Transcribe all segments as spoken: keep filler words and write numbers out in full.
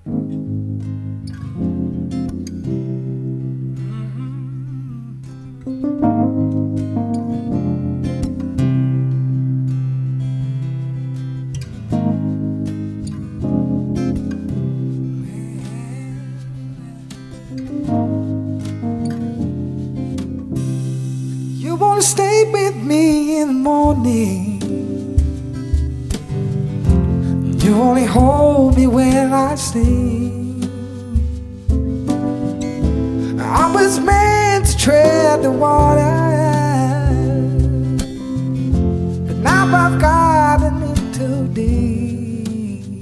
You wanna stay with me in the morning. You only hold me when I sleep. I was meant to tread the water, but now I've gotten in too deep.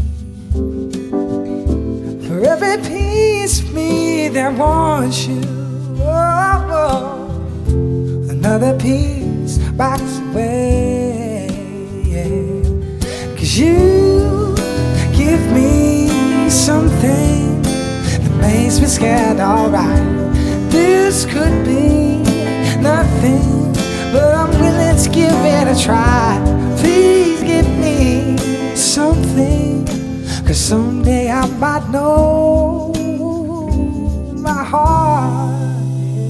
For every piece of me that wants you, oh, oh, another piece backs away. 'Cause you give me something that makes me scared, alright. This could be nothing, but I'm willing to give it a try. Please give me something, 'cause someday I might know my heart.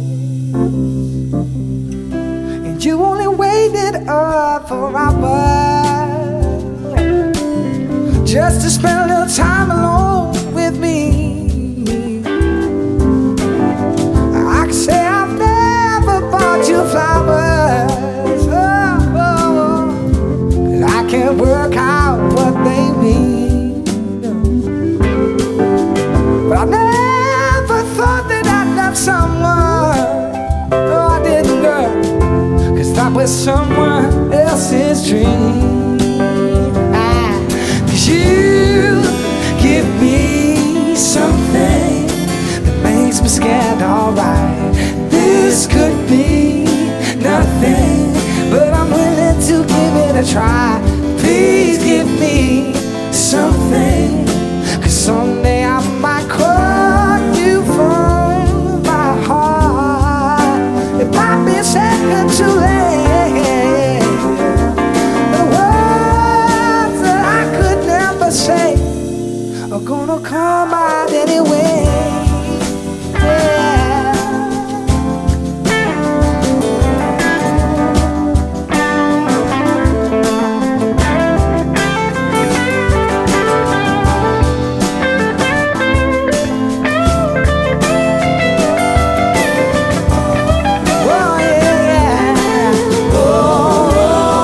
And you only waited up forever just to spend a little time alone with me. I can say I've never bought you flowers, oh, oh, 'cause I can't work out what they mean. But I never thought that I'd love someone, no I didn't, girl, 'cause that was someone else's dream. You give me something that makes me scared, alright. This could be nothing, but I'm willing to give it a try. Please give me something, 'cause someday I might call you from my heart. It might be a second too late. Say are gonna come out anyway. Yeah. Oh, yeah. Oh,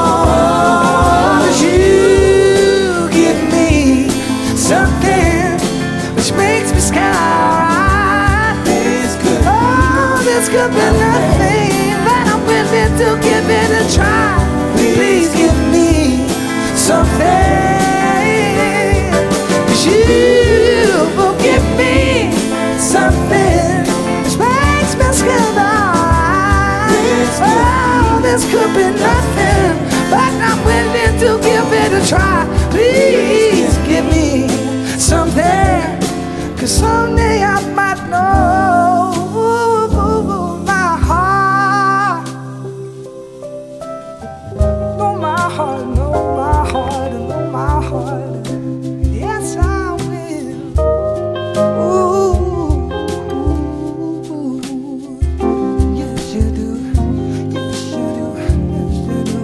you give me something which makes me scared. This could, oh, this could be nothing, but I'm willing to give it a try. Please give me something, 'cause you will give me something which makes me scared. Oh, this could be nothing, but I'm willing to give it a try. Please give me something, 'cause someday I might know my heart. Know my heart, know my heart, know my heart. Yes, I will. Ooh, yes you do, yes you do, yes you do.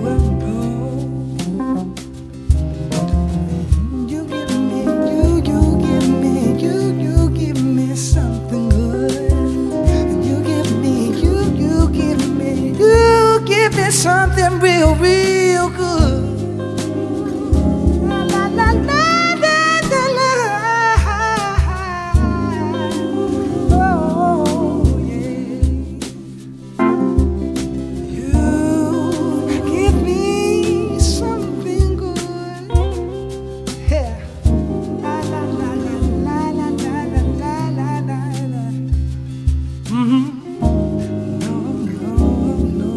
You give me, you, you give me, you, you give me something good. You give me, you, you give me, you give me something real, real good. La la la la la la la. Oh yeah. You give me something good. Yeah. La la la la la la la la la la la. Mm-hmm. No, no, no.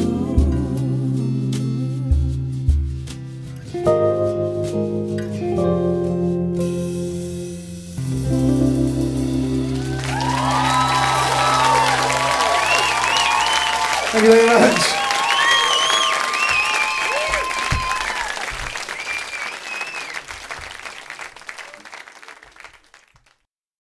Thank you very much.